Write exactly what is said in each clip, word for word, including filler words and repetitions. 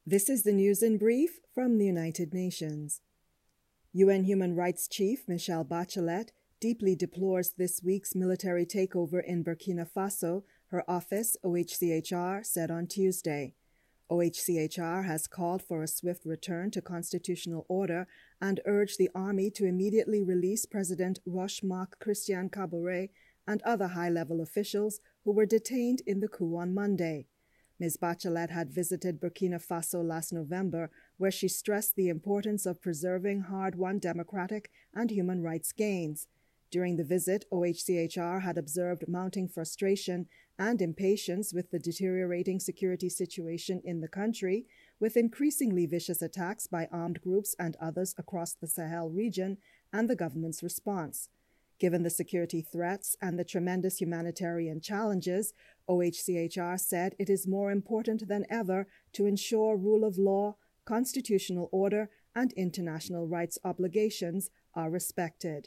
This is the news in brief from the United Nations. U N Human Rights Chief Michelle Bachelet deeply deplores this week's military takeover in Burkina Faso, her office, O H C H R, said on Tuesday. O H C H R has called for a swift return to constitutional order and urged the army to immediately release President Roch Marc Christian Kabore and other high-level officials who were detained in the coup on Monday. Miz Bachelet had visited Burkina Faso last November, where she stressed the importance of preserving hard-won democratic and human rights gains. During the visit, O H C H R had observed mounting frustration and impatience with the deteriorating security situation in the country, with increasingly vicious attacks by armed groups and others across the Sahel region, and the government's response. Given the security threats and the tremendous humanitarian challenges, O H C H R said it is more important than ever to ensure rule of law, constitutional order, and international rights obligations are respected.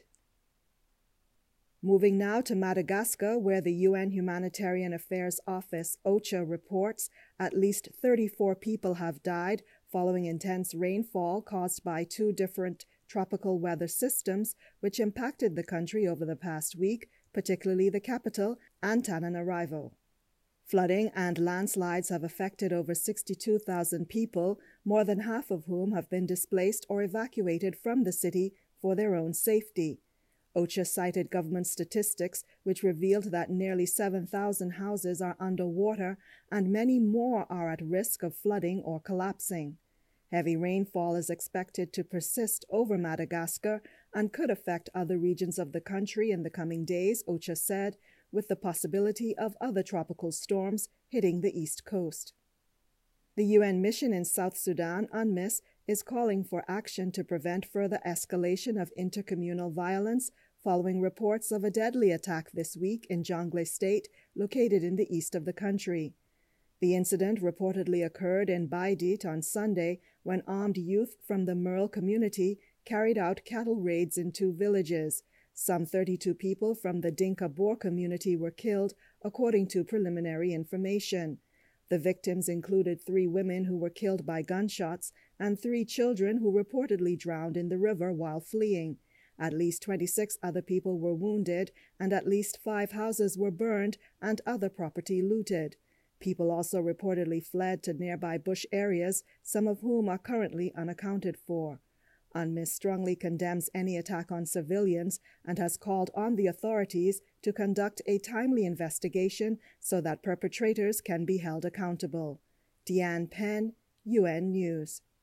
Moving now to Madagascar, where the U N Humanitarian Affairs Office, OCHA, reports at least thirty-four people have died following intense rainfall caused by two different tropical weather systems which impacted the country over the past week, particularly the capital, Antananarivo. Flooding and landslides have affected over sixty-two thousand people, more than half of whom have been displaced or evacuated from the city for their own safety. OCHA cited government statistics which revealed that nearly seven thousand houses are underwater and many more are at risk of flooding or collapsing. Heavy rainfall is expected to persist over Madagascar and could affect other regions of the country in the coming days, OCHA said, with the possibility of other tropical storms hitting the east coast. The U N mission in South Sudan, UNMISS, is calling for action to prevent further escalation of intercommunal violence following reports of a deadly attack this week in Jonglei State, located in the east of the country. The incident reportedly occurred in Baidit on Sunday when armed youth from the Merle community carried out cattle raids in two villages. Some thirty-two people from the Dinka Boer community were killed, according to preliminary information. The victims included three women who were killed by gunshots and three children who reportedly drowned in the river while fleeing. At least twenty-six other people were wounded, and at least five houses were burned and other property looted. People also reportedly fled to nearby bush areas, some of whom are currently unaccounted for. UNMISS strongly condemns any attack on civilians and has called on the authorities to conduct a timely investigation so that perpetrators can be held accountable. Deanne Penn, U N News.